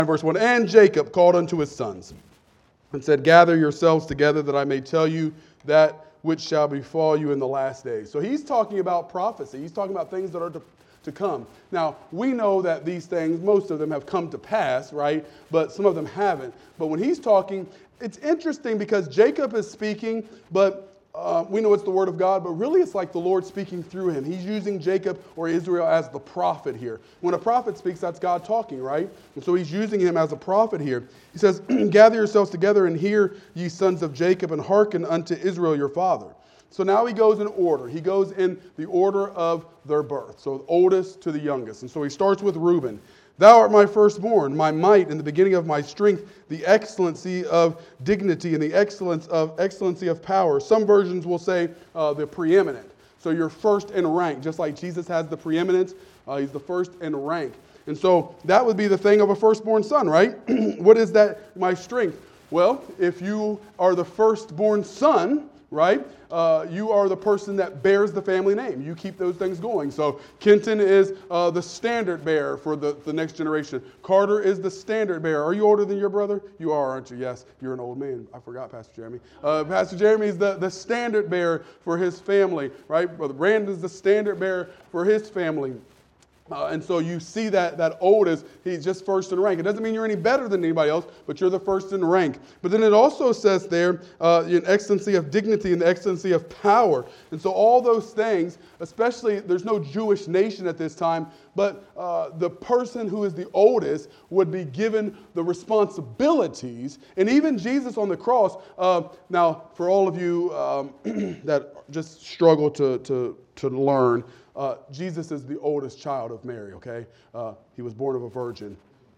verse 1, and Jacob called unto his sons and said, gather yourselves together that I may tell you that which shall befall you in the last days. So he's talking about prophecy. He's talking about things that are to come. Now, we know that these things, most of them have come to pass, right? But some of them haven't. But when he's talking, it's interesting because Jacob is speaking, but we know it's the word of God, but really it's like the Lord speaking through him. He's using Jacob or Israel as the prophet here. When a prophet speaks, that's God talking, right? And so he's using him as a prophet here. He says, gather yourselves together and hear, ye sons of Jacob, and hearken unto Israel your father. So now he goes in order. He goes in the order of their birth. So the oldest to the youngest. And so he starts with Reuben. Thou art my firstborn, my might, and the beginning of my strength, the excellency of dignity, and the excellency of power. Some versions will say the preeminent. So you're first in rank, just like Jesus has the preeminence. He's the first in rank. And so that would be the thing of a firstborn son, right? What is that, my strength? Well, if you are the firstborn son, right? You are the person that bears the family name. You keep those things going. So Kenton is the standard bearer for the next generation. Carter is the standard bearer. Are you older than your brother? You are, aren't you? Yes, you're an old man. I forgot Pastor Jeremy. Pastor Jeremy is the standard bearer for his family, right? Brother Brandon is the standard bearer for his family. And so you see that oldest, he's just first in rank. It doesn't mean you're any better than anybody else, but you're the first in rank. But then it also says there, an excellency of dignity and the excellency of power. And so all those things, especially, there's no Jewish nation at this time, but the person who is the oldest would be given the responsibilities. And even Jesus on the cross, now for all of you that just struggle to learn, Jesus is the oldest child of Mary, okay? He was born of a virgin.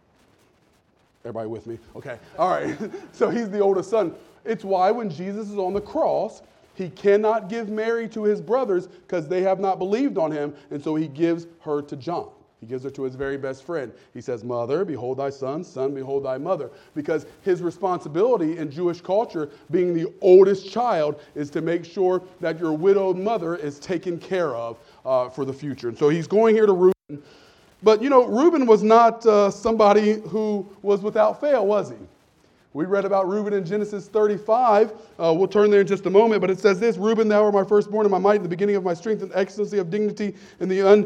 Everybody with me? Okay, all right. So he's the oldest son. It's why when Jesus is on the cross, he cannot give Mary to his brothers because they have not believed on him, and so he gives her to John. He gives her to his very best friend. He says, mother, behold thy son, son, behold thy mother. Because his responsibility in Jewish culture, being the oldest child, is to make sure that your widowed mother is taken care of for the future. And so he's going here to Reuben. But, you know, Reuben was not somebody who was without fail, was he? We read about Reuben in Genesis 35. We'll turn there in just a moment. But it says this, Reuben, thou art my firstborn and my might, in the beginning of my strength and excellency of dignity, and the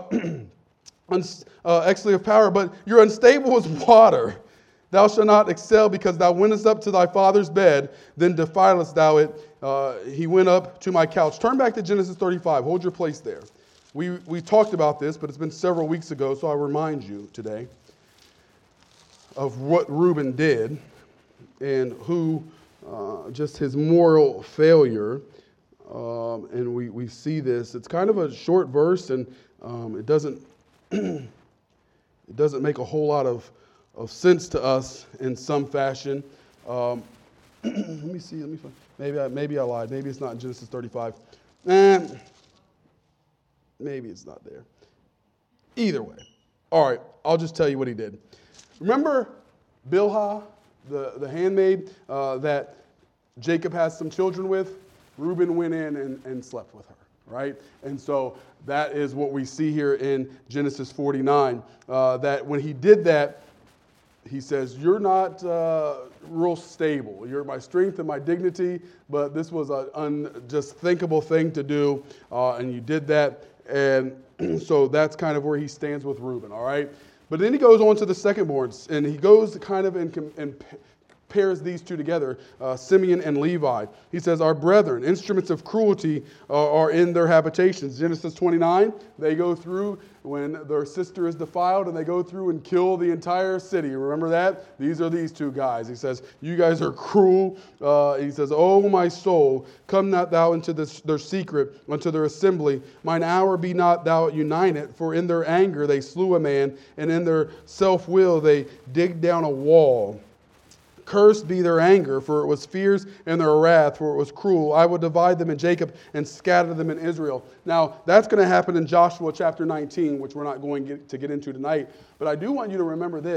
excellency of power, but you're unstable as water. Thou shalt not excel, because thou wentest up to thy father's bed, then defilest thou it. He went up to my couch. Turn back to Genesis 35. Hold your place there. We talked about this, but it's been several weeks ago, so I'll remind you today of what Reuben did and who, just his moral failure. And we see this. It's kind of a short verse, and it doesn't make a whole lot of sense to us in some fashion. Let me see. Let me find. Maybe I lied. Maybe it's not in Genesis 35. Maybe it's not there. Either way. All right. I'll just tell you what he did. Remember Bilhah, the handmaid that Jacob has some children with? Reuben went in and slept with her. Right? And so that is what we see here in Genesis 49, that when he did that, he says, you're not real stable. You're my strength and my dignity, but this was an just thinkable thing to do, and you did that. And so that's kind of where he stands with Reuben, all right? But then he goes on to the secondborns, and he goes kind of and pairs these two together, Simeon and Levi. He says, our brethren, instruments of cruelty are in their habitations. Genesis 29, they go through when their sister is defiled, and they go through and kill the entire city. Remember that? These are these two guys. He says, you guys are cruel. He says, oh, my soul, come not thou into their secret, unto their assembly. Mine hour be not thou united, for in their anger they slew a man, and in their self-will they digged down a wall. Cursed be their anger, for it was fierce, and their wrath, for it was cruel. I will divide them in Jacob and scatter them in Israel. Now, that's going to happen in Joshua chapter 19, which we're not going to get into tonight. But I do want you to remember this.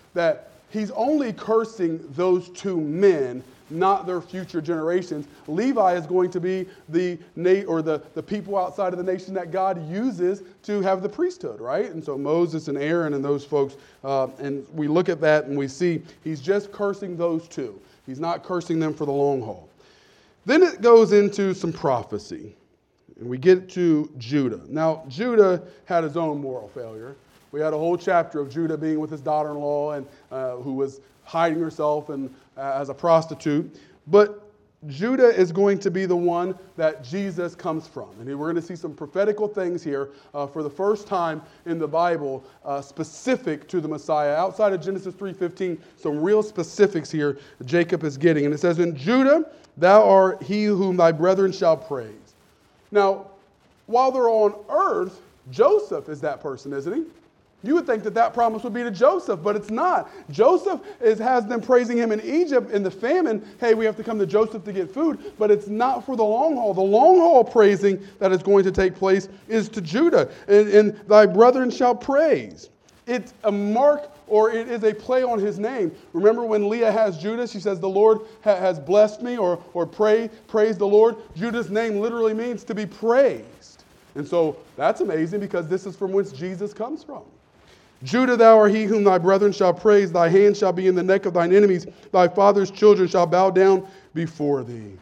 that he's only cursing those two men, not their future generations. Levi is going to be the people outside of the nation that God uses to have the priesthood, right? And so Moses and Aaron and those folks, and we look at that and we see he's just cursing those two. He's not cursing them for the long haul. Then it goes into some prophecy, and we get to Judah. Now, Judah had his own moral failure. We had a whole chapter of Judah being with his daughter-in-law and who was hiding herself and as a prostitute. But Judah is going to be the one that Jesus comes from. And we're going to see some prophetical things here for the first time in the Bible specific to the Messiah. Outside of Genesis 3:15, some real specifics here Jacob is getting. And it says, "In Judah, thou art he whom thy brethren shall praise." Now, while they're on earth, Joseph is that person, isn't he? You would think that that promise would be to Joseph, but it's not. Joseph has them praising him in Egypt in the famine. Hey, we have to come to Joseph to get food, but it's not for the long haul. The long haul praising that is going to take place is to Judah. And thy brethren shall praise. It's a mark, or it is a play on his name. Remember when Leah has Judah, she says, the Lord has blessed me, or praise the Lord. Judah's name literally means to be praised. And so that's amazing because this is from whence Jesus comes from. Judah, thou art he whom thy brethren shall praise. Thy hand shall be in the neck of thine enemies. Thy father's children shall bow down before thee.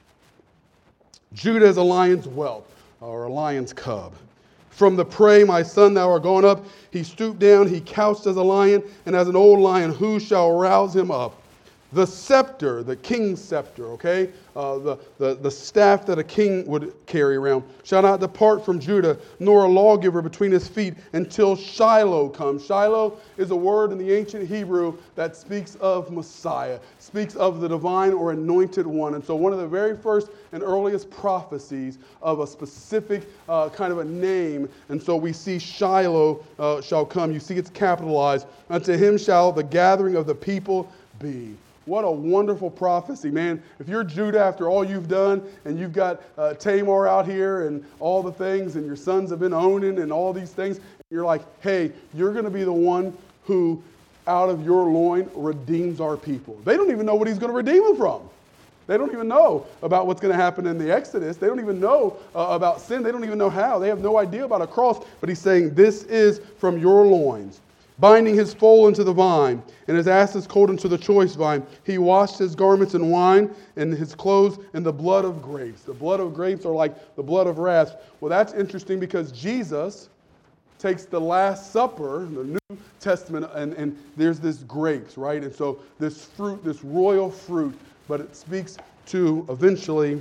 Judah is a lion's whelp, or a lion's cub. From the prey, my son, thou art gone up. He stooped down, he couched as a lion, and as an old lion, who shall rouse him up? The scepter, the king's scepter, okay? The staff that a king would carry around, shall not depart from Judah, nor a lawgiver between his feet until Shiloh comes. Shiloh is a word in the ancient Hebrew that speaks of Messiah, speaks of the divine or anointed one. And so one of the very first and earliest prophecies of a specific kind of a name. And so we see Shiloh shall come. You see it's capitalized. Unto him shall the gathering of the people be. What a wonderful prophecy, man. If you're Judah after all you've done, and you've got Tamar out here and all the things, and your sons have been owning and all these things, you're like, hey, you're going to be the one who, out of your loin, redeems our people. They don't even know what he's going to redeem them from. They don't even know about what's going to happen in the Exodus. They don't even know about sin. They don't even know how. They have no idea about a cross. But he's saying, this is from your loins. Binding his foal into the vine, and his ass's colt into the choice vine. He washed his garments in wine, and his clothes in the blood of grapes. The blood of grapes are like the blood of rafts. Well, that's interesting because Jesus takes the Last Supper, the New Testament, and there's this grapes, right? And so this fruit, this royal fruit, but it speaks to eventually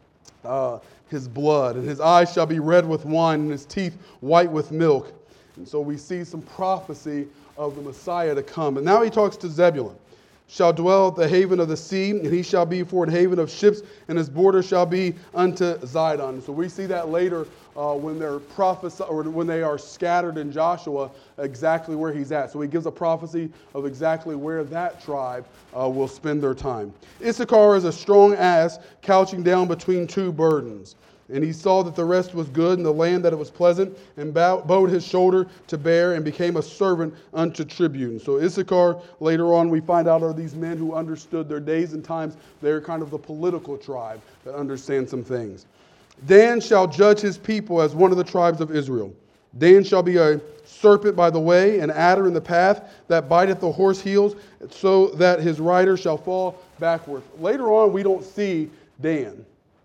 his blood. And his eyes shall be red with wine, and his teeth white with milk. And so we see some prophecy of the Messiah to come. And now he talks to Zebulun. Shall dwell at the haven of the sea, and he shall be for an haven of ships, and his border shall be unto Zidon. So we see that later when they're or when they are scattered in Joshua, exactly where he's at. So he gives a prophecy of exactly where that tribe will spend their time. Issachar is a strong ass couching down between two burdens. And he saw that the rest was good, and the land that it was pleasant, and bowed his shoulder to bear, and became a servant unto tribute. And so Issachar, later on, we find out are these men who understood their days and times. They're kind of the political tribe that understand some things. Dan shall judge his people as one of the tribes of Israel. Dan shall be a serpent by the way, an adder in the path, that biteth the horse heels, so that his rider shall fall backward. Later on, we don't see Dan.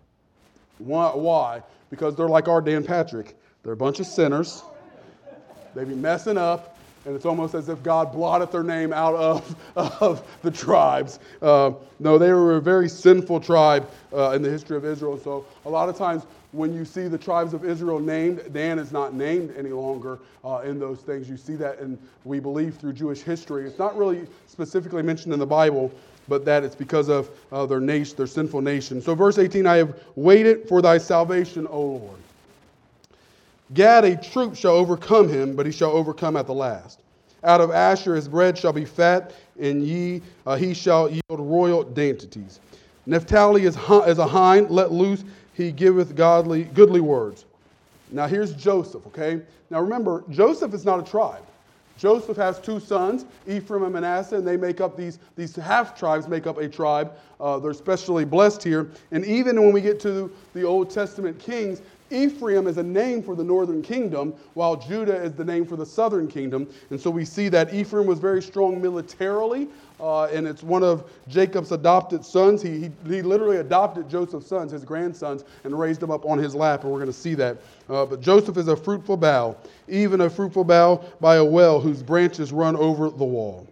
Why? Because they're like our Dan Patrick. They're a bunch of sinners. They be messing up, and it's almost as if God blotted their name out of the tribes. No, they were a very sinful tribe in the history of Israel. So a lot of times when you see the tribes of Israel named, Dan is not named any longer in those things. You see that, and we believe through Jewish history. It's not really specifically mentioned in the Bible, but that it's because of their nation, their sinful nation. So verse 18, I have waited for thy salvation, O Lord. Gad, a troop shall overcome him, but he shall overcome at the last. Out of Asher his bread shall be fat, and he shall yield royal dainties. Naphtali is a hind, let loose, he giveth goodly words. Now here's Joseph, okay? Now remember, Joseph is not a tribe. Joseph has two sons, Ephraim and Manasseh, and they make up these half-tribes make up a tribe. They're especially blessed here. And even when we get to the Old Testament kings, Ephraim is a name for the northern kingdom, while Judah is the name for the southern kingdom. And so we see that Ephraim was very strong militarily, and it's one of Jacob's adopted sons. He literally adopted Joseph's sons, his grandsons, and raised them up on his lap, and we're going to see that. But Joseph is a fruitful bough, even a fruitful bough by a well whose branches run over the wall.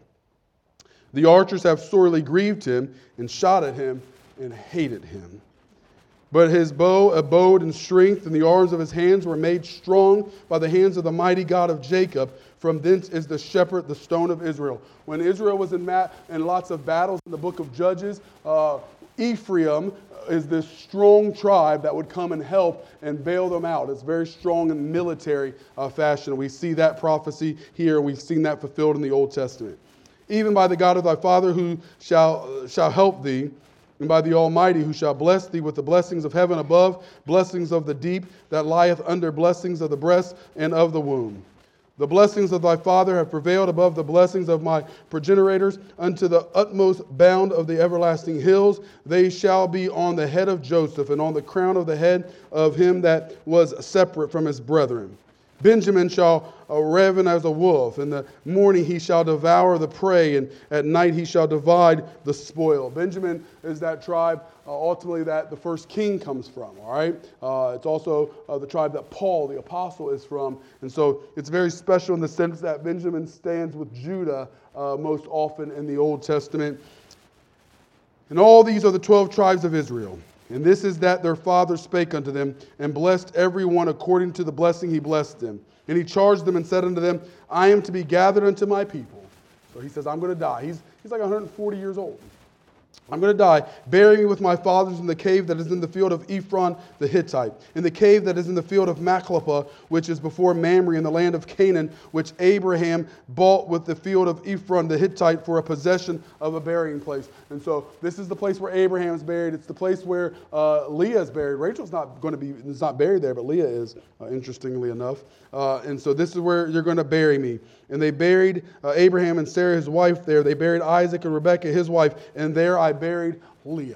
The archers have sorely grieved him and shot at him and hated him. But his bow abode in strength, and the arms of his hands were made strong by the hands of the mighty God of Jacob. From thence is the shepherd, the stone of Israel. When Israel was in lots of battles in the book of Judges, Ephraim is this strong tribe that would come and help and bail them out. It's very strong in military fashion. We see that prophecy here. We've seen that fulfilled in the Old Testament. Even by the God of thy father who shall help thee, and by the Almighty who shall bless thee with the blessings of heaven above, blessings of the deep that lieth under, blessings of the breast and of the womb. The blessings of thy father have prevailed above the blessings of my progenitors unto the utmost bound of the everlasting hills. They shall be on the head of Joseph and on the crown of the head of him that was separate from his brethren. Benjamin shall raven as a wolf. In the morning he shall devour the prey, and at night he shall divide the spoil. Benjamin is that tribe ultimately that the first king comes from, all right? It's also the tribe that Paul, the apostle, is from. And so it's very special in the sense that Benjamin stands with Judah most often in the Old Testament. And all these are the 12 tribes of Israel. And this is that their father spake unto them, and blessed every one according to the blessing he blessed them. And he charged them and said unto them, I am to be gathered unto my people. So he says, I'm going to die. He's like 140 years old. I'm going to die. Bury me with my fathers in the cave that is in the field of Ephron the Hittite, in the cave that is in the field of Machpelah, which is before Mamre in the land of Canaan, which Abraham bought with the field of Ephron the Hittite for a possession of a burying place. And so this is the place where Abraham is buried. It's the place where Leah is buried. Rachel's not buried there, but Leah is, interestingly enough. And so this is where you're going to bury me. And they buried Abraham and Sarah, his wife, there. They buried Isaac and Rebekah, his wife, and there I buried Leah.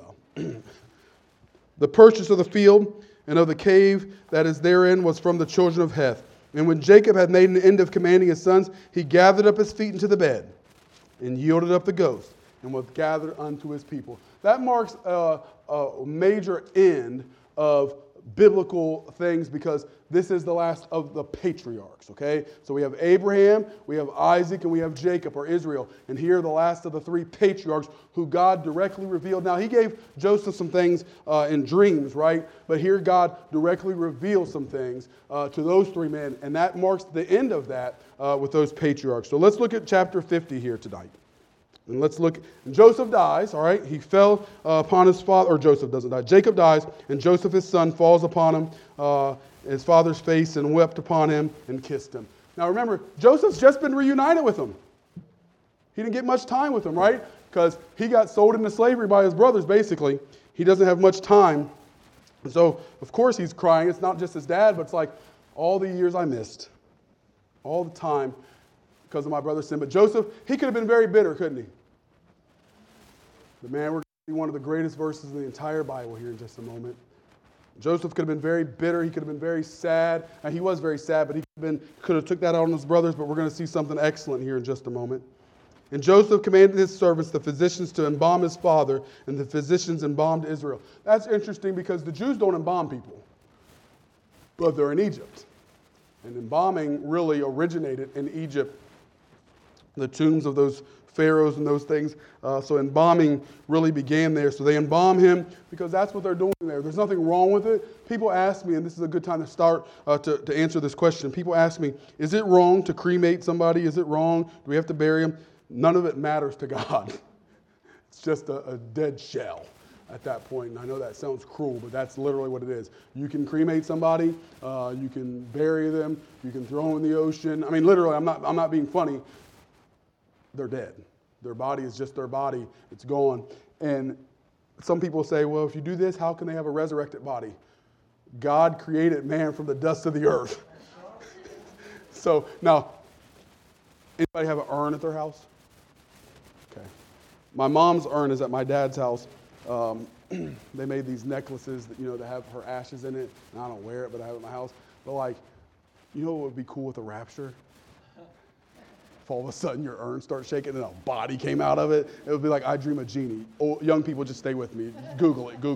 The purchase of the field and of the cave that is therein was from the children of Heth. And when Jacob had made an end of commanding his sons, he gathered up his feet into the bed and yielded up the ghost and was gathered unto his people. That marks a major end of biblical things because this is the last of the patriarchs, okay? So we have Abraham, we have Isaac, and we have Jacob, or Israel. And here are the last of the three patriarchs who God directly revealed. Now, he gave Joseph some things in dreams, right? But here God directly reveals some things to those three men, and that marks the end of that with those patriarchs. So let's look at chapter 50 here tonight. And let's look. Joseph dies, all right? He fell upon his father, or Joseph doesn't die. Jacob dies, and Joseph, his son, falls upon him, his father's face, and wept upon him and kissed him. Now remember, Joseph's just been reunited with him. He didn't get much time with him, right? Because he got sold into slavery by his brothers, basically. He doesn't have much time. And so, of course, he's crying. It's not just his dad, but it's like all the years I missed. All the time. Because of my brother's sin. But Joseph, he could have been very bitter, couldn't he? But man, we're going to see one of the greatest verses in the entire Bible here in just a moment. Joseph could have been very bitter. He could have been very sad. And he was very sad, but he could have took that out on his brothers. But we're going to see something excellent here in just a moment. And Joseph commanded his servants, the physicians, to embalm his father, and the physicians embalmed Israel. That's interesting because the Jews don't embalm people, but they're in Egypt. And embalming really originated in Egypt. The tombs of those pharaohs and those things. So embalming really began there. So they embalm him because that's what they're doing there. There's nothing wrong with it. People ask me, and this is a good time to start to answer this question. People ask me, is it wrong to cremate somebody? Is it wrong? Do we have to bury him? None of it matters to God. It's just a dead shell at that point. And I know that sounds cruel, but that's literally what it is. You can cremate somebody. You can bury them. You can throw them in the ocean. I mean, literally, I'm not being funny. They're dead. Their body is just their body. It's gone. And some people say, well, if you do this, how can they have a resurrected body? God created man from the dust of the earth. So now, Anybody have an urn at their house? Okay. My mom's urn is at my dad's house. They made these necklaces that have her ashes in it, and I don't wear it, but I have it at my house. But like, what would be cool with a rapture? If all of a sudden your urn starts shaking and a body came out of it, it would be like I Dream of Jeannie. Oh, young people, just stay with me. Google it.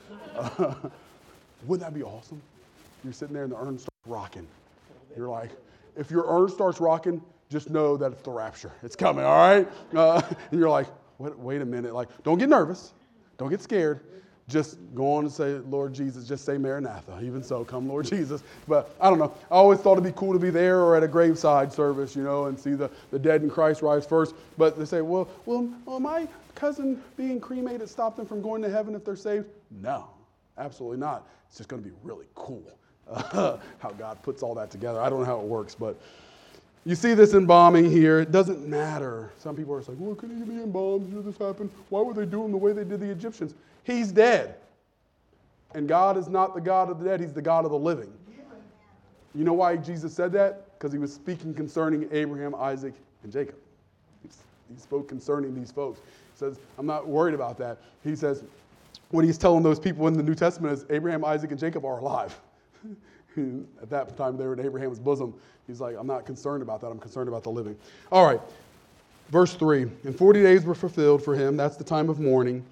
Wouldn't that be awesome? You're sitting there and the urn starts rocking. You're like, if your urn starts rocking, just know that it's the rapture. It's coming, all right? And you're like, wait a minute. Like, don't get nervous. Don't get scared. Just go on and say, Lord Jesus, just say Maranatha. Even so, come Lord Jesus. But I don't know. I always thought it'd be cool to be there or at a graveside service, and see the dead in Christ rise first. But they say, well, my cousin being cremated stop them from going to heaven if they're saved? No, absolutely not. It's just going to be really cool how God puts all that together. I don't know how it works, but you see this embalming here. It doesn't matter. Some people are like, well, couldn't he be embalmed? Did this happen? Why would they do him the way they did the Egyptians? He's dead. And God is not the God of the dead. He's the God of the living. You know why Jesus said that? Because he was speaking concerning Abraham, Isaac, and Jacob. He spoke concerning these folks. He says, I'm not worried about that. He says, what he's telling those people in the New Testament is Abraham, Isaac, and Jacob are alive. At that time, they were in Abraham's bosom. He's like, I'm not concerned about that. I'm concerned about the living. All right. Verse 3, and 40 days were fulfilled for him. That's the time of mourning.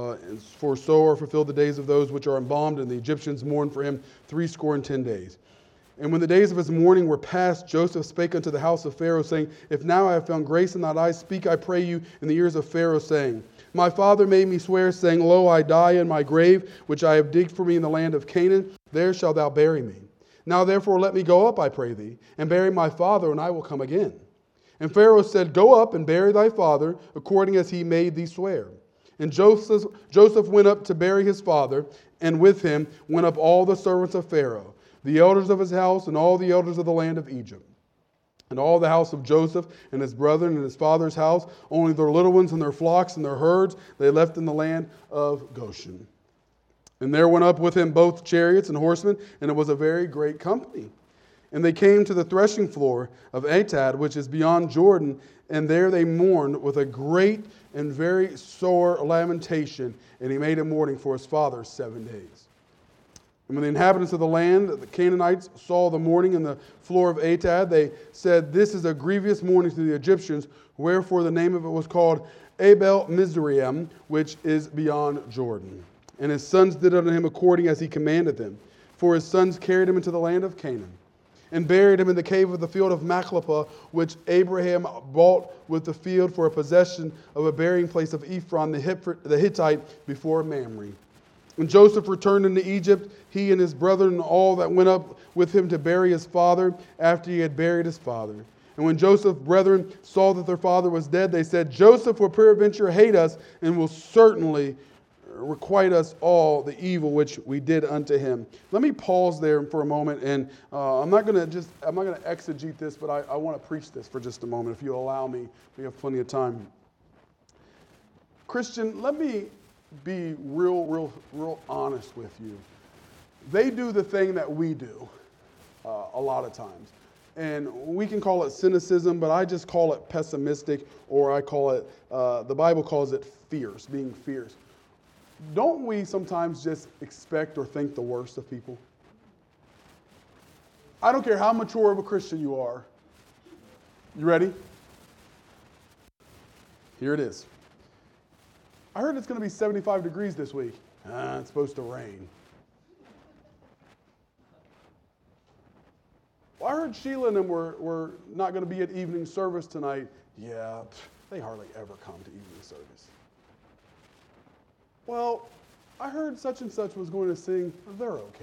For so are fulfilled the days of those which are embalmed, and the Egyptians mourned for him 70 days. And when the days of his mourning were past, Joseph spake unto the house of Pharaoh, saying, If now I have found grace in thine eyes, speak, I pray you, in the ears of Pharaoh, saying, My father made me swear, saying, Lo, I die in my grave, which I have digged for me in the land of Canaan. There shalt thou bury me. Now therefore let me go up, I pray thee, and bury my father, and I will come again. And Pharaoh said, Go up and bury thy father, according as he made thee swear. And Joseph went up to bury his father, and with him went up all the servants of Pharaoh, the elders of his house, and all the elders of the land of Egypt. And all the house of Joseph and his brethren and his father's house, only their little ones and their flocks and their herds, they left in the land of Goshen. And there went up with him both chariots and horsemen, and it was a very great company. And they came to the threshing floor of Atad, which is beyond Jordan, and there they mourned with a great and very sore lamentation. And he made a mourning for his father 7 days. And when the inhabitants of the land, the Canaanites, saw the mourning in the floor of Atad, they said, This is a grievous mourning to the Egyptians, wherefore the name of it was called Abel Mizraim, which is beyond Jordan. And his sons did unto him according as he commanded them. For his sons carried him into the land of Canaan, and buried him in the cave of the field of Machpelah, which Abraham bought with the field for a possession of a burying place of Ephron the Hittite before Mamre. When Joseph returned into Egypt, he and his brethren and all that went up with him to bury his father after he had buried his father. And when Joseph's brethren saw that their father was dead, they said, Joseph will peradventure hate us and will certainly requite us all the evil which we did unto him. Let me pause there for a moment, and I'm not going to exegete this, but I want to preach this for just a moment, if you'll allow me. We have plenty of time. Christian, let me be real honest with you. They do the thing that we do a lot of times. And we can call it cynicism, but I just call it pessimistic, or I call it, the Bible calls it fierce, being fierce. Don't we sometimes just expect or think the worst of people? I don't care how mature of a Christian you are. You ready? Here it is. I heard it's going to be 75 degrees this week. It's supposed to rain. Well, I heard Sheila and them were not going to be at evening service tonight. Yeah, they hardly ever come to evening service. Well, I heard such and such was going to sing. They're okay.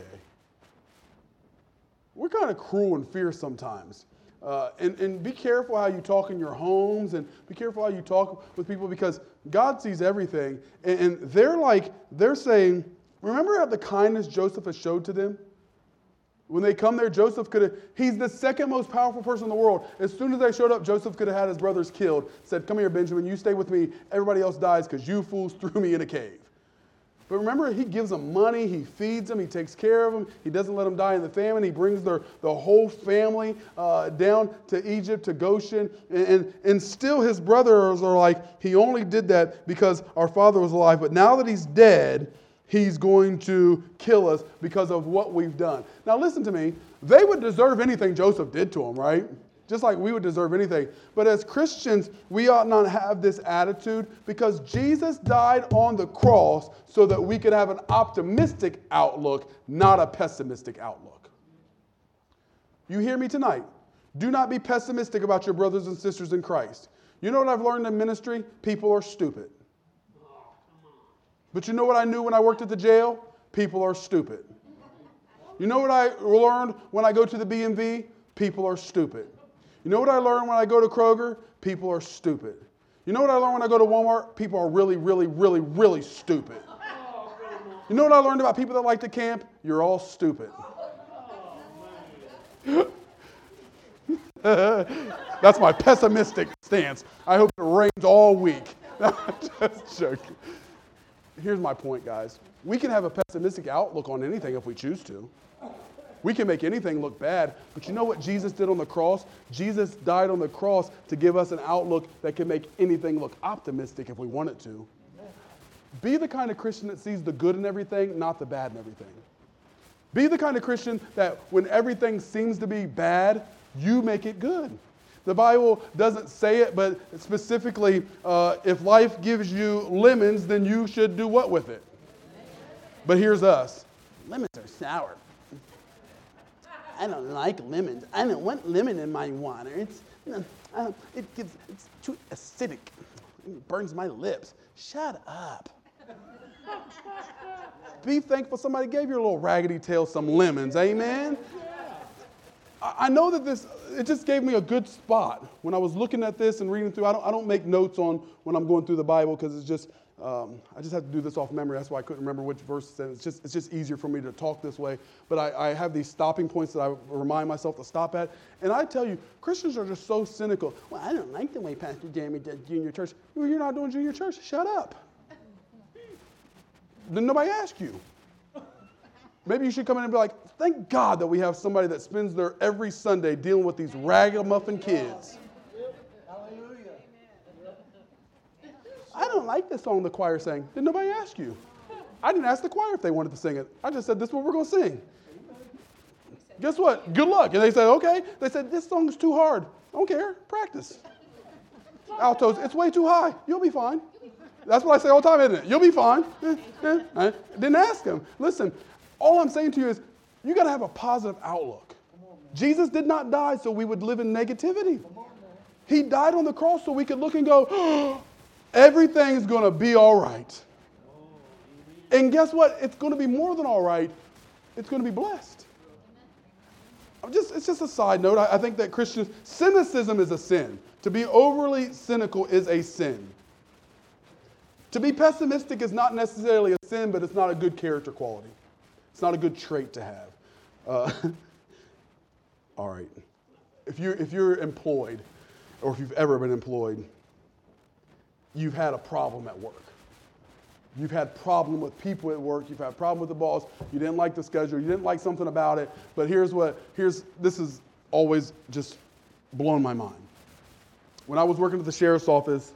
We're kind of cruel and fierce sometimes. And be careful how you talk in your homes, and be careful how you talk with people, because God sees everything. And they're saying, remember the kindness Joseph has showed to them? When they come there, Joseph he's the second most powerful person in the world. As soon as they showed up, Joseph could have had his brothers killed. Said, come here, Benjamin, you stay with me. Everybody else dies because you fools threw me in a cave. But remember, he gives them money, he feeds them, he takes care of them, he doesn't let them die in the famine. He brings the whole family down to Egypt, to Goshen. And still his brothers are like, he only did that because our father was alive. But now that he's dead, he's going to kill us because of what we've done. Now listen to me. They would deserve anything Joseph did to them, right? Just like we would deserve anything. But as Christians, we ought not have this attitude because Jesus died on the cross so that we could have an optimistic outlook, not a pessimistic outlook. You hear me tonight? Do not be pessimistic about your brothers and sisters in Christ. You know what I've learned in ministry? People are stupid. But you know what I knew when I worked at the jail? People are stupid. You know what I learned when I go to the B&V? People are stupid. You know what I learned when I go to Kroger? People are stupid. You know what I learned when I go to Walmart? People are really, really, really, really stupid. You know what I learned about people that like to camp? You're all stupid. That's my pessimistic stance. I hope it rains all week. Just joking. Here's my point, guys. We can have a pessimistic outlook on anything if we choose to. We can make anything look bad, but you know what Jesus did on the cross? Jesus died on the cross to give us an outlook that can make anything look optimistic if we want it to. Be the kind of Christian that sees the good in everything, not the bad in everything. Be the kind of Christian that when everything seems to be bad, you make it good. The Bible doesn't say it, but specifically, if life gives you lemons, then you should do what with it? But here's us. Lemons are sour. I don't like lemons. I don't want lemon in my water. It's too acidic. It burns my lips. Shut up. Be thankful somebody gave your little raggedy tail some lemons. Amen? I know that it just gave me a good spot. When I was looking at this and reading through, I don't make notes on when I'm going through the Bible because it's just, I just have to do this off memory. That's why I couldn't remember which verse it said. It's just easier for me to talk this way. But I have these stopping points that I remind myself to stop at. And I tell you, Christians are just so cynical. Well, I don't like the way Pastor Jeremy does junior church. Well, you're not doing junior church. Shut up. Then nobody asked you. Maybe you should come in and be like, thank God that we have somebody that spends their every Sunday dealing with these ragamuffin kids. I don't like this song the choir sang. Did nobody ask you? I didn't ask the choir if they wanted to sing it. I just said, this is what we're going to sing. Guess what? Good luck. And they said, okay. They said, this song's too hard. I don't care. Practice. Altos, it's way too high. You'll be fine. That's what I say all the time, isn't it? You'll be fine. I didn't ask them. Listen, all I'm saying to you is, you got to have a positive outlook. Jesus did not die so we would live in negativity. He died on the cross so we could look and go, oh, everything's going to be all right. And guess what? It's going to be more than all right. It's going to be blessed. It's just a side note. I think that Christians, cynicism is a sin. To be overly cynical is a sin. To be pessimistic is not necessarily a sin, but it's not a good character quality. It's not a good trait to have. All right. If you're employed, or if you've ever been employed, you've had a problem at work. You've had problem with people at work. You've had problem with the boss. You didn't like the schedule. You didn't like something about it. But this is always just blown my mind. When I was working at the sheriff's office,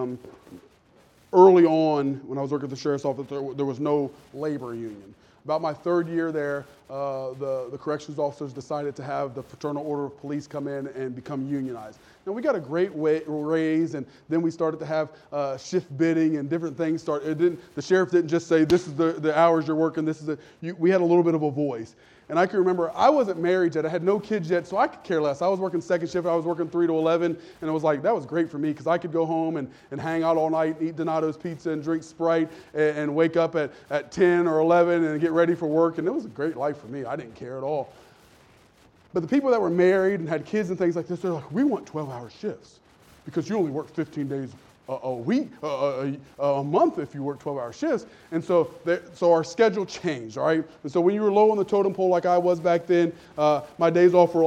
early on, when I was working at the sheriff's office, there was no labor union. About my third year there, the corrections officers decided to have the Fraternal Order of Police come in and become unionized. Now, we got a great raise, and then we started to have shift bidding and different things. The sheriff didn't just say, this is the hours you're working, we had a little bit of a voice. And I can remember, I wasn't married yet, I had no kids yet, so I could care less. I was working second shift, I was working 3 to 11, and it was like, that was great for me, because I could go home and hang out all night, eat Donato's pizza, and drink Sprite, and wake up at 10 or 11 and get ready for work, and it was a great life for me. I didn't care at all. But the people that were married and had kids and things like this, they're like, we want 12-hour shifts, because you only work 15 days a week, a month if you work 12-hour shifts. And so our schedule changed, all right? And so when you were low on the totem pole like I was back then, my days off were like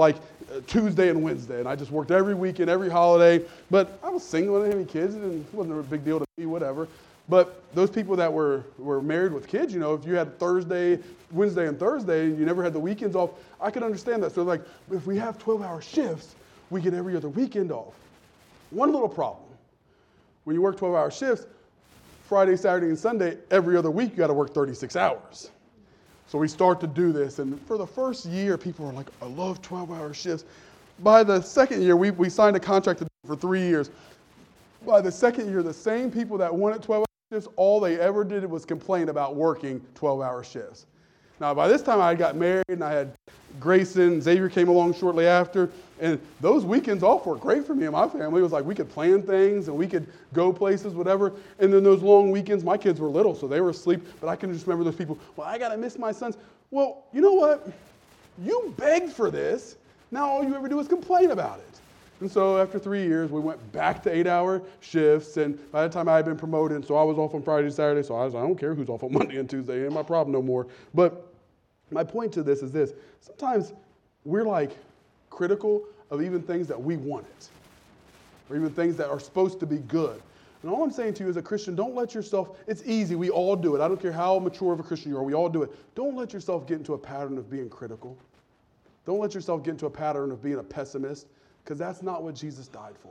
Tuesday and Wednesday, and I just worked every weekend, every holiday. But I was single, I didn't have any kids, and it wasn't a big deal to me, whatever. But those people that were married with kids, you know, if you had Thursday, Wednesday, and Thursday, and you never had the weekends off, I could understand that. So like, if we have 12-hour shifts, we get every other weekend off. One little problem. When you work 12-hour shifts, Friday, Saturday, and Sunday, every other week, you got to work 36 hours. So we start to do this, and for the first year, people are like, I love 12-hour shifts. By the second year, we signed a contract to do it for 3 years. By the second year, the same people that wanted 12-hour shifts, all they ever did was complain about working 12-hour shifts. Now, by this time, I got married, and I had Grayson. Xavier came along shortly after, and those weekends off were great for me and my family. It was like we could plan things, and we could go places, whatever. And then those long weekends, my kids were little, so they were asleep, but I can just remember those people, well, I got to miss my sons. Well, you know what? You begged for this. Now all you ever do is complain about it. And so after 3 years, we went back to 8-hour shifts, and by the time I had been promoted, so I was off on Friday and Saturday, so I don't care who's off on Monday and Tuesday, it ain't my problem no more. But my point to this is this. Sometimes we're like critical of even things that we wanted, or even things that are supposed to be good. And all I'm saying to you as a Christian, don't let yourself, it's easy, we all do it. I don't care how mature of a Christian you are, we all do it. Don't let yourself get into a pattern of being critical. Don't let yourself get into a pattern of being a pessimist, because that's not what Jesus died for.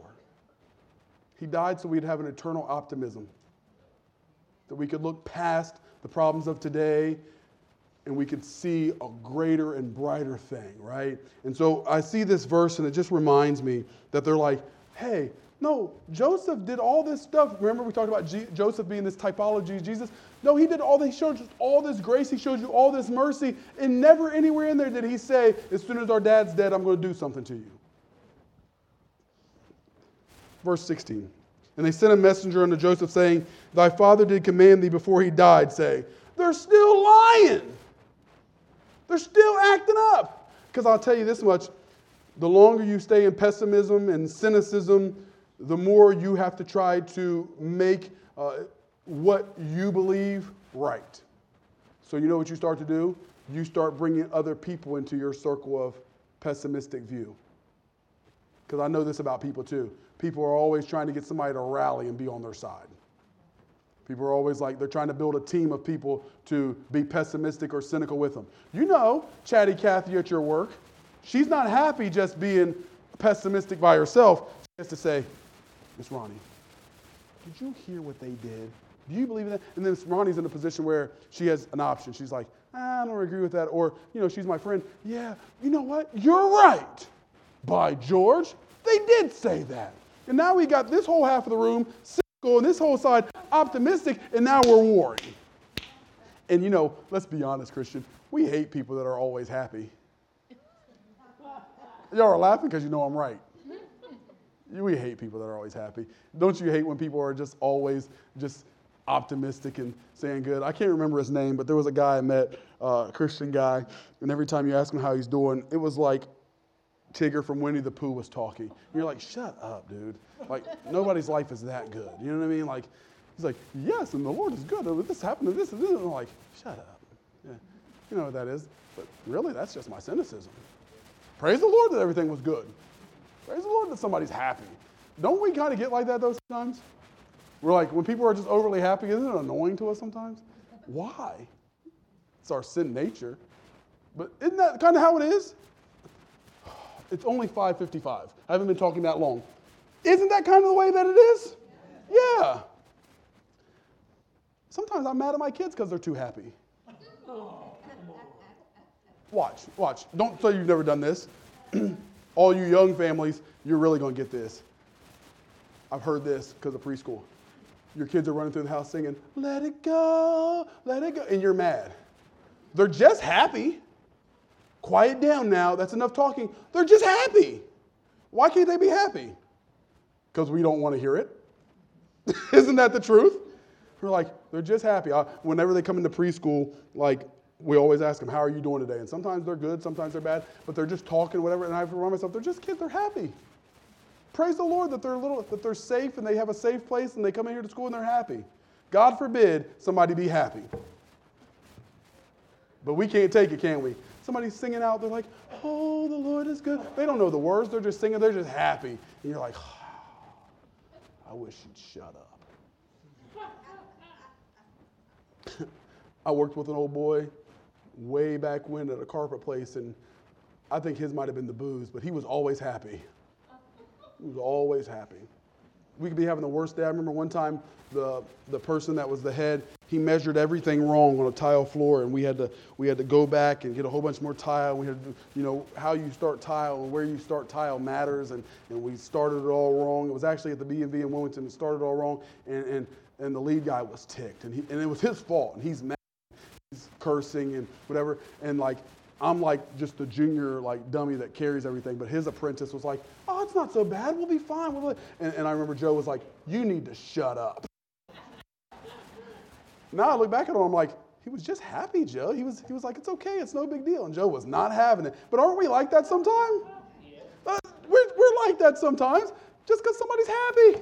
He died so we'd have an eternal optimism, that we could look past the problems of today and we could see a greater and brighter thing, right? And so I see this verse and it just reminds me that they're like, hey, no, Joseph did all this stuff. Remember we talked about Joseph being this typology of Jesus? No, he did all this, he showed you all this grace, he showed you all this mercy, and never anywhere in there did he say, as soon as our dad's dead, I'm going to do something to you. Verse 16, and they sent a messenger unto Joseph saying, thy father did command thee before he died, saying, they're still lying. They're still acting up. Because I'll tell you this much, the longer you stay in pessimism and cynicism, the more you have to try to make what you believe right. So you know what you start to do? You start bringing other people into your circle of pessimistic view. Because I know this about people too. People are always trying to get somebody to rally and be on their side. People are always like, they're trying to build a team of people to be pessimistic or cynical with them. You know, Chatty Cathy at your work, she's not happy just being pessimistic by herself. She has to say, Miss Ronnie, did you hear what they did? Do you believe in that? And then Miss Ronnie's in a position where she has an option. She's like, I don't agree with that. Or, you know, she's my friend. Yeah, you know what? You're right. By George, they did say that. And now we got this whole half of the room cynical and this whole side optimistic, and now we're warring. And you know, let's be honest, Christian, we hate people that are always happy. Y'all are laughing because you know I'm right. We hate people that are always happy. Don't you hate when people are just always just optimistic and saying good? I can't remember his name, but there was a guy I met, a Christian guy, and every time you ask him how he's doing, it was like Tigger from Winnie the Pooh was talking. And you're like, shut up, dude. Like, nobody's life is that good. You know what I mean? Like, he's like, yes, and the Lord is good. This happened to this and this. And I'm like, shut up. Yeah. You know what that is. But really, that's just my cynicism. Praise the Lord that everything was good. Praise the Lord that somebody's happy. Don't we kind of get like that, though, sometimes? We're like, when people are just overly happy, isn't it annoying to us sometimes? Why? It's our sin nature. But isn't that kind of how it is? It's only 5:55. I haven't been talking that long. Isn't that kind of the way that it is? Yeah. Sometimes I'm mad at my kids because they're too happy. Watch. Don't say you've never done this. All you young families, you're really going to get this. I've heard this because of preschool. Your kids are running through the house singing, let it go, and you're mad. They're just happy. Quiet down now. That's enough talking. They're just happy. Why can't they be happy? Because we don't want to hear it. Isn't that the truth? We're like, they're just happy. Whenever they come into preschool, like, we always ask them, how are you doing today? And sometimes they're good, sometimes they're bad, but they're just talking, whatever, and I have to remind myself, they're just kids, they're happy. Praise the Lord that they're safe and they have a safe place and they come in here to school and they're happy. God forbid somebody be happy. But we can't take it, can we? somebody's singing out, they're like, oh, the Lord is good. They don't know the words. They're just singing. They're just happy. And you're like, oh, I wish you'd shut up. I worked with an old boy way back when at a carpet place, and I think his might have been the booze, but he was always happy. He was always happy. We could be having the worst day. I remember one time the person that was the head, he measured everything wrong on a tile floor, and we had to go back and get a whole bunch more tile. We had to do, how you start tile and where you start tile matters, and we started it all wrong. It was actually at the B&V in Wilmington. It started all wrong, and the lead guy was ticked, and it was his fault, and he's mad. He's cursing and whatever, and I'm like just the junior dummy that carries everything, but his apprentice was like, oh, it's not so bad, we'll be fine. And I remember Joe was like, you need to shut up. Now I look back at him, I'm like, he was just happy, Joe. He was like, it's okay, it's no big deal. And Joe was not having it. But aren't we like that sometimes? We're like that sometimes, just because somebody's happy.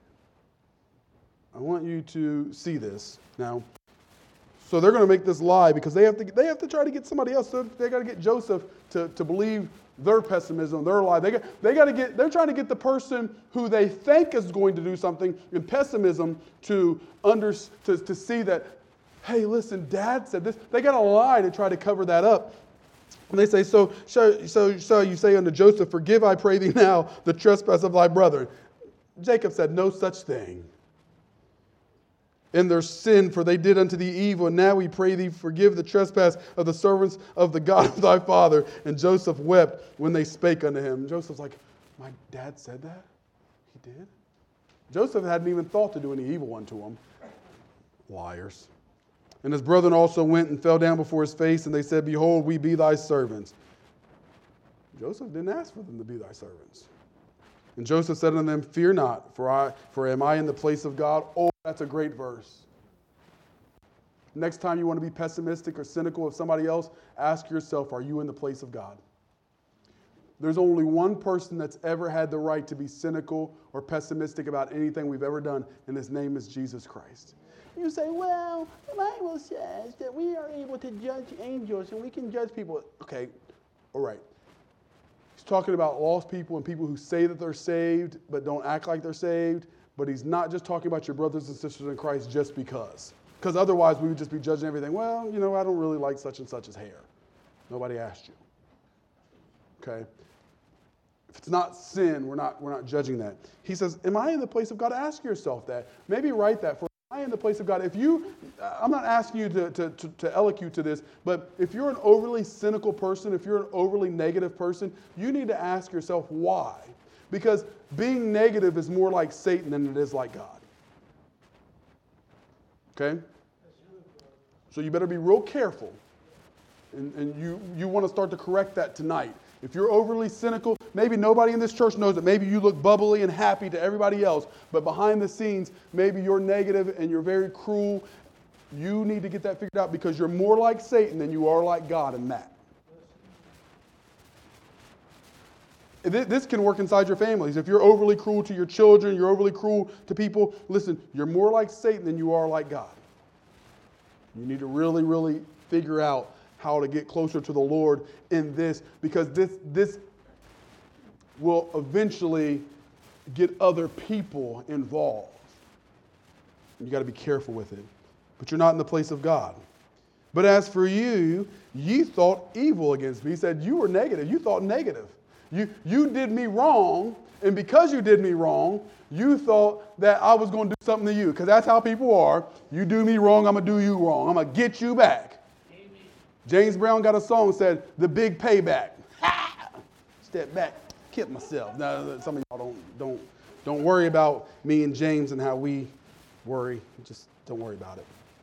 I want you to see this now. So they're going to make this lie because they have to try to get somebody else. So they got to get Joseph to believe their pessimism, their lie. They're trying to get the person who they think is going to do something in pessimism to see that, hey, listen, Dad said this. They got to lie to try to cover that up. And they say, so you say unto Joseph, forgive, I pray thee now, the trespass of thy brother. Jacob said, no such thing. In their sin, for they did unto thee evil, and now we pray thee, forgive the trespass of the servants of the God of thy father. And Joseph wept when they spake unto him. Joseph's like, my dad said that? He did? Joseph hadn't even thought to do any evil unto him. Liars. And his brethren also went and fell down before his face, and they said, behold, we be thy servants. Joseph didn't ask for them to be thy servants. And Joseph said unto them, fear not, for am I in the place of God? Oh, that's a great verse. Next time you want to be pessimistic or cynical of somebody else, ask yourself, are you in the place of God? There's only one person that's ever had the right to be cynical or pessimistic about anything we've ever done, and his name is Jesus Christ. You say, well, the Bible says that we are able to judge angels and we can judge people. Okay, all right. He's talking about lost people and people who say that they're saved but don't act like they're saved. But he's not just talking about your brothers and sisters in Christ just because. Because otherwise we would just be judging everything. Well, I don't really like such and such's hair. Nobody asked you. Okay? If it's not sin, we're not judging that. He says, am I in the place of God? Ask yourself that. Maybe write that. Am I in the place of God? I'm not asking you to elocute to this, but if you're an overly cynical person, if you're an overly negative person, you need to ask yourself why. Because being negative is more like Satan than it is like God. Okay? So you better be real careful. And you want to start to correct that tonight. If you're overly cynical, maybe nobody in this church knows it. Maybe you look bubbly and happy to everybody else. But behind the scenes, maybe you're negative and you're very cruel. You need to get that figured out because you're more like Satan than you are like God in that. This can work inside your families. If you're overly cruel to your children, you're overly cruel to people, listen, you're more like Satan than you are like God. You need to really, really figure out how to get closer to the Lord in this, because this will eventually get other people involved. You got to be careful with it. But you're not in the place of God. But as for you, ye thought evil against me. He said, you were negative. You thought negative. You did me wrong, and because you did me wrong, you thought that I was going to do something to you, because that's how people are. You do me wrong, I'm going to do you wrong. I'm going to get you back. Amen. James Brown got a song that said, the big payback. Ha! Step back, killed myself. Now, some of y'all don't worry about me and James and how we worry. Just don't worry about it.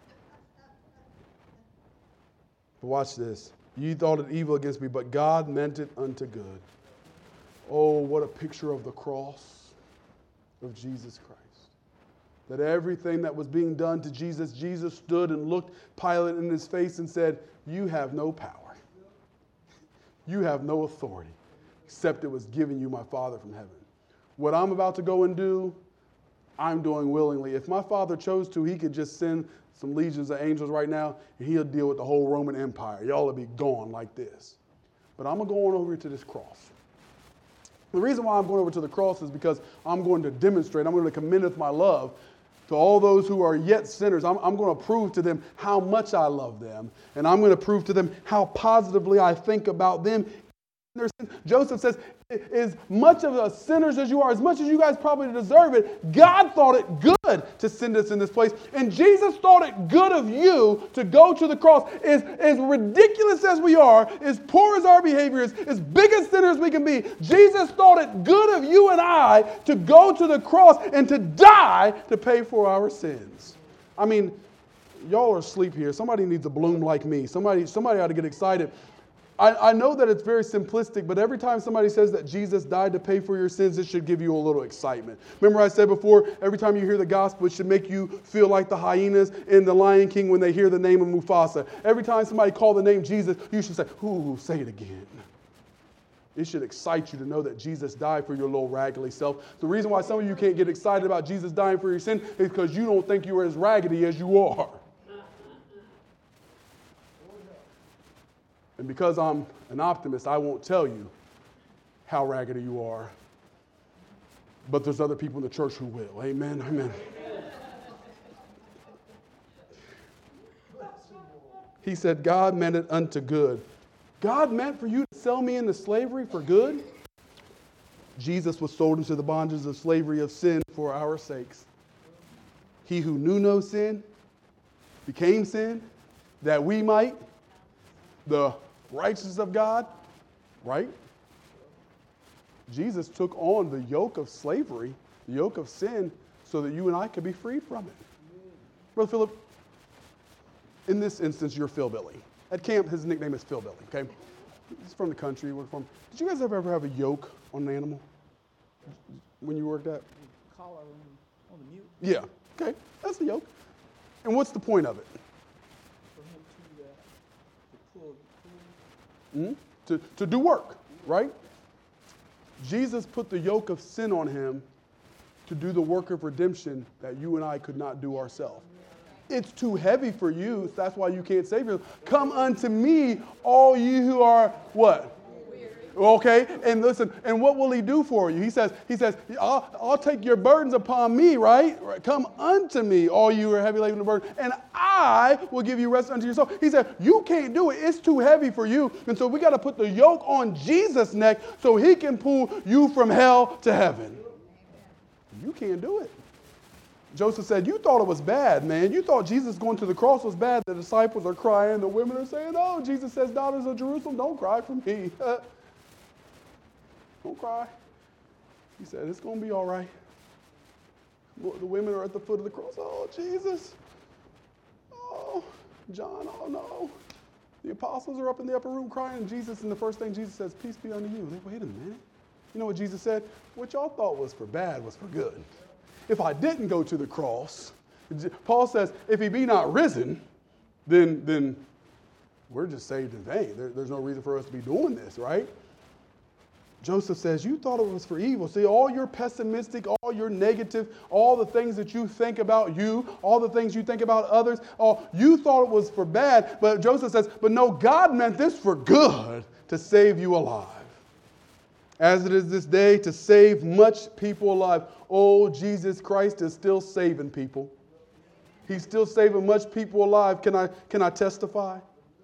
But watch this. You thought it evil against me, but God meant it unto good. Oh, what a picture of the cross of Jesus Christ. That everything that was being done to Jesus, Jesus stood and looked Pilate in his face and said, you have no power. You have no authority, except it was given you my Father from heaven. What I'm about to go and do, I'm doing willingly. If my Father chose to, he could just send some legions of angels right now, and he'll deal with the whole Roman Empire. Y'all will be gone like this. But I'm going to go on over to this cross. The reason why I'm going over to the cross is because I'm going to demonstrate, I'm going to commend my love to all those who are yet sinners. I'm going to prove to them how much I love them, and I'm going to prove to them how positively I think about them. Joseph says, as much of a sinners as you are, as much as you guys probably deserve it, God thought it good to send us in this place. And Jesus thought it good of you to go to the cross. As ridiculous as we are, as poor as our behavior is, as big as sinners we can be, Jesus thought it good of you and I to go to the cross and to die to pay for our sins. I mean, y'all are asleep here. Somebody needs a bloom like me. Somebody ought to get excited. I know that it's very simplistic, but every time somebody says that Jesus died to pay for your sins, it should give you a little excitement. Remember I said before, every time you hear the gospel, it should make you feel like the hyenas in The Lion King when they hear the name of Mufasa. Every time somebody calls the name Jesus, you should say, ooh, say it again. It should excite you to know that Jesus died for your little raggedy self. The reason why some of you can't get excited about Jesus dying for your sin is because you don't think you are as raggedy as you are. And because I'm an optimist, I won't tell you how raggedy you are. But there's other people in the church who will. Amen. Amen. He said, God meant it unto good. God meant for you to sell me into slavery for good? Jesus was sold into the bondages of slavery of sin for our sakes. He who knew no sin became sin, that we might, the righteousness of God, right? Jesus took on the yoke of slavery, the yoke of sin, so that you and I could be freed from it. Brother Philip, in this instance, you're Phil Billy. At camp, his nickname is Phil Billy, okay? He's from the country. Did you guys ever have a yoke on an animal when you worked at? Collar on the mute. Yeah, okay, that's the yoke. And what's the point of it? For him to pull. To do work, right? Jesus put the yoke of sin on him to do the work of redemption that you and I could not do ourselves. It's too heavy for you, so that's why you can't save yourself. Come unto me, all you who are what? Okay, and listen, and what will he do for you? He says, I'll take your burdens upon me, right? Come unto me, all you who are heavy laden and burdened, and I will give you rest unto your soul. He said, you can't do it. It's too heavy for you. And so we got to put the yoke on Jesus' neck so he can pull you from hell to heaven. You can't do it. Joseph said, you thought it was bad, man. You thought Jesus going to the cross was bad. The disciples are crying. The women are saying, oh, Jesus says, daughters of Jerusalem, don't cry for me. Don't cry. He said, it's going to be all right. The women are at the foot of the cross. Oh, Jesus. Oh, John, oh no. The apostles are up in the upper room crying, and Jesus, and the first thing Jesus says, peace be unto you. Wait a minute. You know what Jesus said? What y'all thought was for bad was for good. If I didn't go to the cross, Paul says, if he be not risen, then we're just saved in vain. There's no reason for us to be doing this, right? Joseph says, you thought it was for evil. See, all your pessimistic, all your negative, all the things that you think about you, all the things you think about others, you thought it was for bad. But Joseph says, but no, God meant this for good, to save you alive. As it is this day, to save much people alive. Oh, Jesus Christ is still saving people. He's still saving much people alive. Can I testify?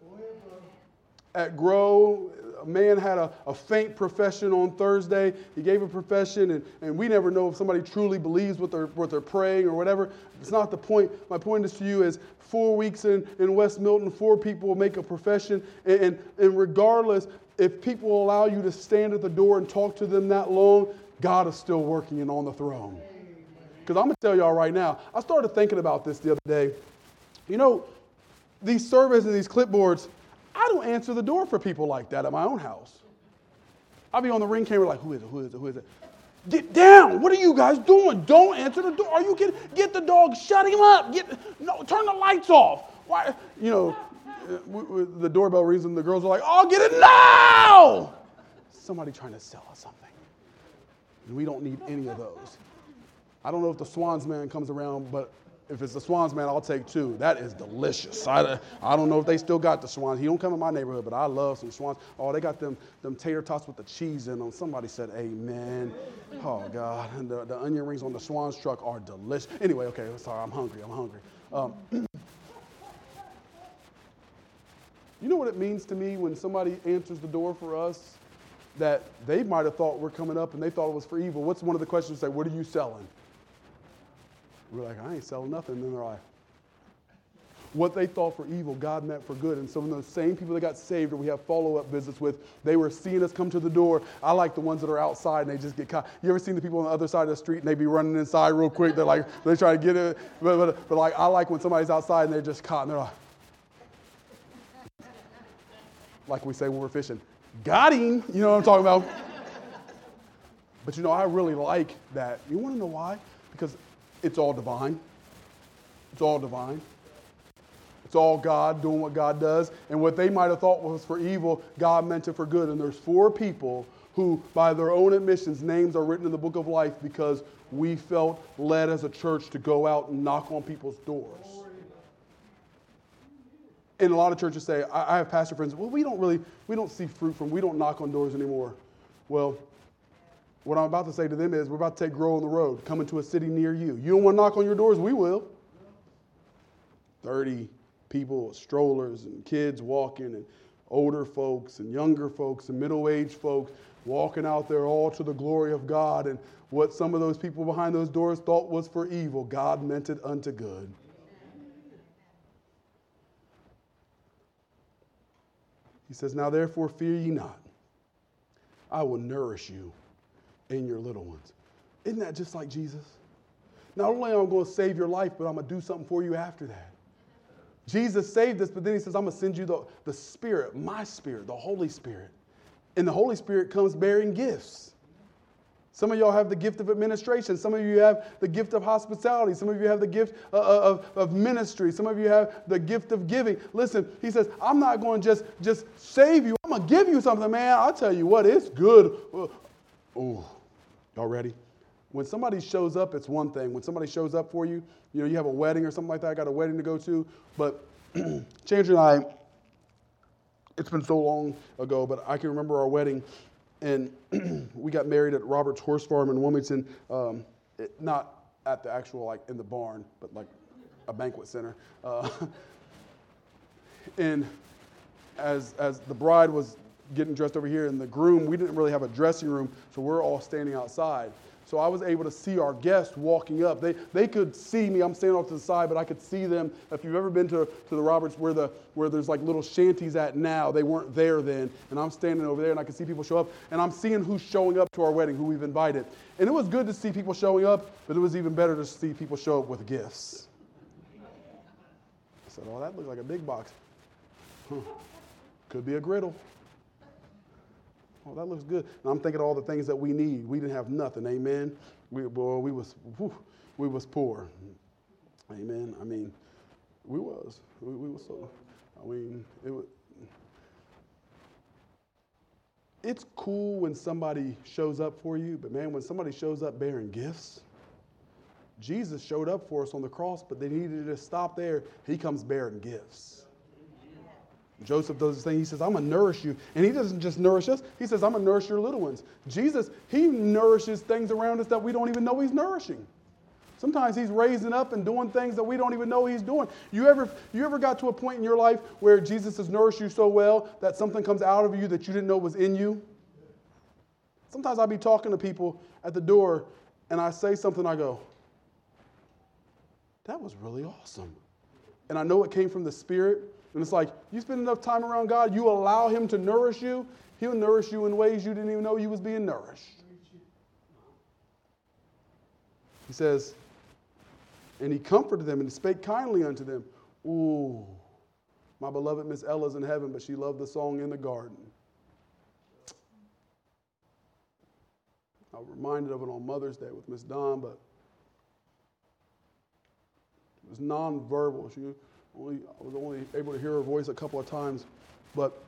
At Grow, a man had a faint profession on Thursday. He gave a profession, and we never know if somebody truly believes what they're praying or whatever. It's not the point. My point is to you is 4 weeks in West Milton, 4 people will make a profession, and regardless, if people will allow you to stand at the door and talk to them that long, God is still working and on the throne. Because I'm going to tell y'all right now, I started thinking about this the other day. You know, these surveys and these clipboards, I don't answer the door for people like that at my own house. I'll be on the Ring camera like, who is it? Get down. What are you guys doing? Don't answer the door. Are you kidding? Get the dog. Shut him up. Turn the lights off. Why? You know, the doorbell rings and the girls are like, oh, get it now. Somebody trying to sell us something. And we don't need any of those. I don't know if the Swans man comes around, but if it's the Swans man, I'll take 2. That is delicious. I don't know if they still got the Swans. He don't come in my neighborhood, but I love some Swans. Oh, they got them tater tots with the cheese in them. Somebody said amen. Oh, God. And the onion rings on the Swans truck are delicious. Anyway, okay, sorry, I'm hungry. You know what it means to me when somebody answers the door for us that they might have thought we're coming up and they thought it was for evil? What's one of the questions? Say, what are you selling? We're like, I ain't selling nothing. And then they're like, what they thought for evil, God meant for good. And so when those same people that got saved or we have follow-up visits with, they were seeing us come to the door. I like the ones that are outside and they just get caught. You ever seen the people on the other side of the street and they be running inside real quick? They're like, they try to get it. But like, I like when somebody's outside and they're just caught and they're like we say when we're fishing, got him. You know what I'm talking about? But you know, I really like that. You want to know why? Because it's all divine. It's all divine. It's all God doing what God does. And what they might have thought was for evil, God meant it for good. And there's 4 people who, by their own admissions, names are written in the book of life because we felt led as a church to go out and knock on people's doors. And a lot of churches say, I have pastor friends, well, we don't see fruit from, we don't knock on doors anymore. Well, what I'm about to say to them is, we're about to take Grow on the Road, coming to a city near you. You don't want to knock on your doors? We will. 30 people, strollers and kids walking, and older folks and younger folks and middle-aged folks walking out there all to the glory of God. And what some of those people behind those doors thought was for evil, God meant it unto good. He says, now therefore fear ye not. I will nourish you and your little ones. Isn't that just like Jesus? Not only am I going to save your life, but I'm going to do something for you after that. Jesus saved us, but then he says, I'm going to send you the Spirit, my Spirit, the Holy Spirit. And the Holy Spirit comes bearing gifts. Some of y'all have the gift of administration. Some of you have the gift of hospitality. Some of you have the gift of ministry. Some of you have the gift of giving. Listen, he says, I'm not going to just save you. I'm going to give you something, man. I'll tell you what, it's good. Oh, y'all ready? When somebody shows up, it's one thing. When somebody shows up for you, you know, you have a wedding or something like that. I got a wedding to go to. But Chandra and I, it's been so long ago, but I can remember our wedding. And we got married at Robert's Horse Farm in Wilmington, not at the actual, like, in the barn, but like a banquet center. And as the bride was getting dressed over here and the groom, we didn't really have a dressing room, so we're all standing outside. So I was able to see our guests walking up. They could see me. I'm standing off to the side, but I could see them. If you've ever been to the Roberts where there's like little shanties at now, they weren't there then. And I'm standing over there, and I could see people show up. And I'm seeing who's showing up to our wedding, who we've invited. And it was good to see people showing up, but it was even better to see people show up with gifts. I said, oh, that looks like a big box. Could be a griddle. Oh, that looks good. And I'm thinking of all the things that we need. We didn't have nothing. Amen. We was poor. Amen. I mean, we was so. I mean, it's cool when somebody shows up for you, but man, when somebody shows up bearing gifts, Jesus showed up for us on the cross, but they needed to stop there. He comes bearing gifts. Joseph does this thing. He says, I'm going to nourish you. And he doesn't just nourish us. He says, I'm going to nourish your little ones. Jesus, he nourishes things around us that we don't even know he's nourishing. Sometimes he's raising up and doing things that we don't even know he's doing. You ever got to a point in your life where Jesus has nourished you so well that something comes out of you that you didn't know was in you? Sometimes I'll be talking to people at the door and I say something, I go, that was really awesome. And I know it came from the Spirit. And it's like, you spend enough time around God, you allow him to nourish you, he'll nourish you in ways you didn't even know you was being nourished. He says, and he comforted them and spake kindly unto them. Ooh, my beloved Miss Ella's in heaven, but she loved the song In the Garden. I was reminded of it on Mother's Day with Miss Dawn, but it was nonverbal. I was only able to hear her voice a couple of times, but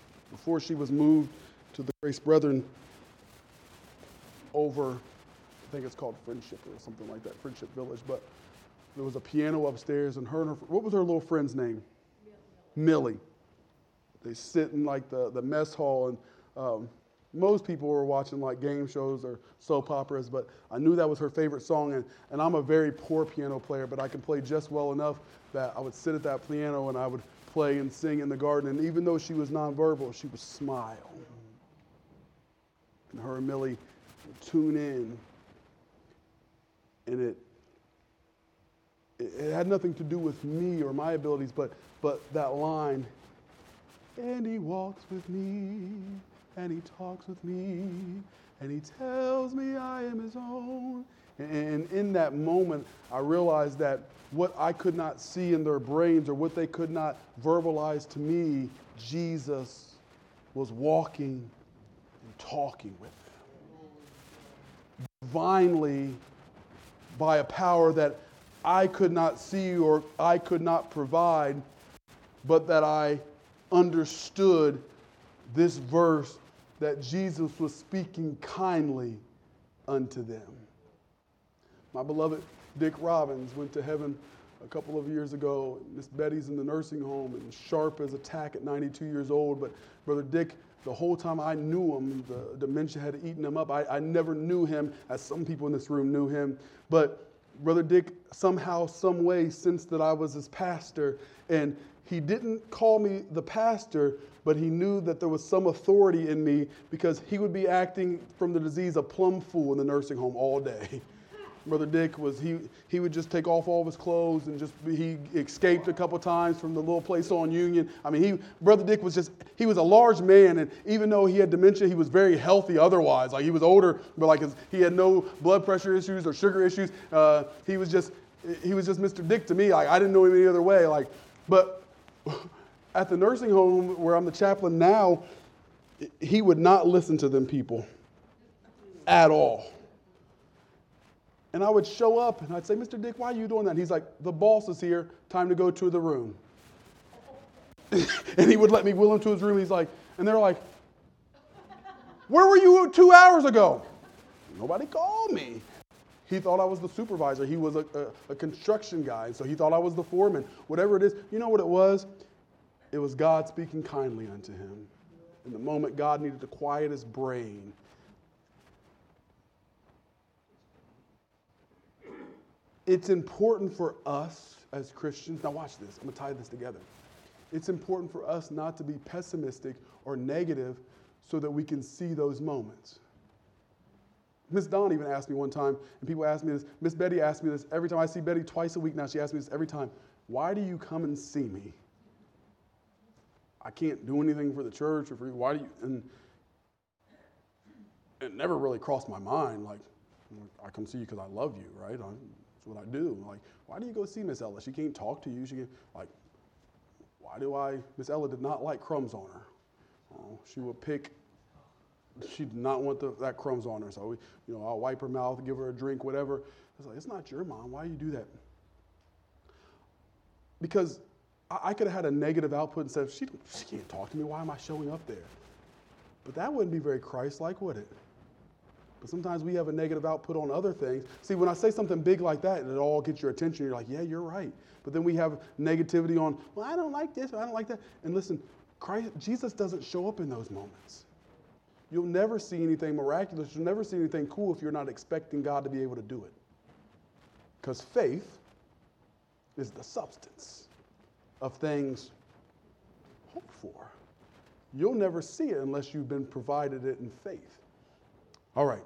before she was moved to the Grace Brethren over think it's called Friendship or something like that, Friendship Village. But there was a piano upstairs, and what was her little friend's name? Millie. They sit in like the mess hall, and most people were watching like game shows or soap operas, but I knew that was her favorite song, and I'm a very poor piano player, but I can play just well enough that I would sit at that piano and I would play and sing in the garden, and even though she was nonverbal, she would smile. And her and Millie would tune in, and it had nothing to do with me or my abilities, but that line, and he walks with me, and he talks with me, and he tells me I am his own. And in that moment, I realized that what I could not see in their brains or what they could not verbalize to me, Jesus was walking and talking with them. Divinely, by a power that I could not see or I could not provide, but that I understood this verse that Jesus was speaking kindly unto them. My beloved Dick Robbins went to heaven a couple of years ago. Miss Betty's in the nursing home and sharp as a tack at 92 years old. But Brother Dick, the whole time I knew him, the dementia had eaten him up. I never knew him as some people in this room knew him. But Brother Dick somehow, some way sensed that I was his pastor, and he didn't call me the pastor, but he knew that there was some authority in me because he would be acting from the disease of plum fool in the nursing home all day. Brother Dick he would just take off all of his clothes and he escaped a couple times from the little place on Union. I mean, Brother Dick was he was a large man, and even though he had dementia, he was very healthy otherwise. Like, he was older, but like he had no blood pressure issues or sugar issues. He was just Mr. Dick to me. Like, I didn't know him any other way. But at the nursing home where I'm the chaplain now, he would not listen to them people at all. And I would show up and I'd say, Mr. Dick, why are you doing that? And he's like, the boss is here, time to go to the room. And he would let me wheel him to his room. He's like, and they're like, where were you 2 hours ago? Nobody called me. He thought I was the supervisor. He was a construction guy, so he thought I was the foreman. Whatever it is, you know what it was? It was God speaking kindly unto him. In the moment, God needed to quiet his brain. It's important for us as Christians. Now watch this. I'm going to tie this together. It's important for us not to be pessimistic or negative so that we can see those moments. Miss Dawn even asked me one time, and people ask me this. Miss Betty asked me this every time. I see Betty twice a week now. She asks me this every time. Why do you come and see me? I can't do anything for the church or for you. Why do you? And it never really crossed my mind. Like, I come see you because I love you, right? That's what I do. Like, why do you go see Miss Ella? She can't talk to you. She can't, like, why do I? Miss Ella did not like crumbs on her. She would pick. She did not want that crumbs on her. So I'll wipe her mouth, give her a drink, whatever. It's like, it's not your mom. Why do you do that? Because I could have had a negative output and said, she can't talk to me. Why am I showing up there? But that wouldn't be very Christ-like, would it? But sometimes we have a negative output on other things. See, when I say something big like that, and it all gets your attention, you're like, yeah, you're right. But then we have negativity on, well, I don't like this, or I don't like that. And listen, Jesus doesn't show up in those moments. You'll never see anything miraculous. You'll never see anything cool if you're not expecting God to be able to do it. Because faith is the substance of things hoped for. You'll never see it unless you've been provided it in faith. All right.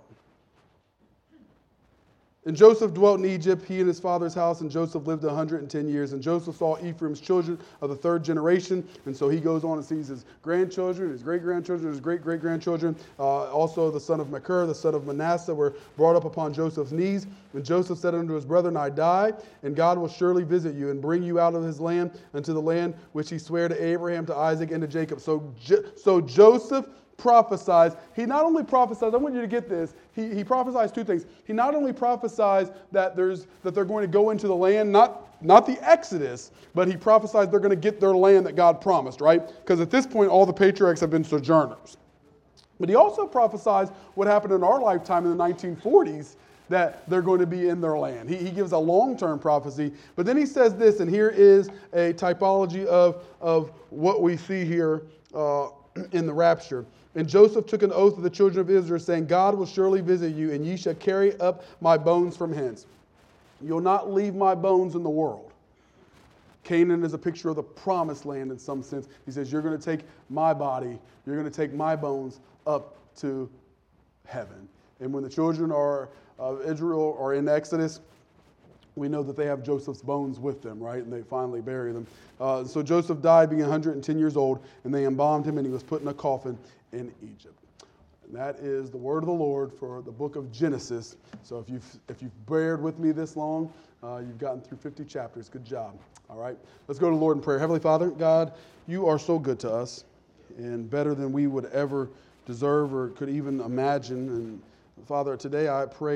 And Joseph dwelt in Egypt, he and his father's house, and Joseph lived 110 years. And Joseph saw Ephraim's children of the third generation, and so he goes on and sees his grandchildren, his great-grandchildren, his great-great-grandchildren. Also the son of Machir, the son of Manasseh, were brought up upon Joseph's knees. And Joseph said unto his brethren, I die, and God will surely visit you, and bring you out of his land unto the land which he sware to Abraham, to Isaac, and to Jacob. So Joseph prophesies. He not only prophesies, I want you to get this, he prophesies two things. He not only prophesies that they're going to go into the land, not the Exodus, but he prophesies they're going to get their land that God promised, right? Because at this point, all the patriarchs have been sojourners. But he also prophesies what happened in our lifetime in the 1940s, that they're going to be in their land. He gives a long-term prophecy, but then he says this, and here is a typology of what we see here in the rapture. And Joseph took an oath of the children of Israel, saying, God will surely visit you, and ye shall carry up my bones from hence. You'll not leave my bones in the world. Canaan is a picture of the promised land in some sense. He says, you're going to take my body, you're going to take my bones up to heaven. And when the children of Israel are in Exodus, we know that they have Joseph's bones with them, right? And they finally bury them. So Joseph died being 110 years old, and they embalmed him, and he was put in a coffin in Egypt. And that is the word of the Lord for the book of Genesis. So if you've bared with me this long, you've gotten through 50 chapters. Good job. All right, let's go to the Lord in prayer. Heavenly Father, God, you are so good to us, and better than we would ever deserve or could even imagine. And Father, today I pray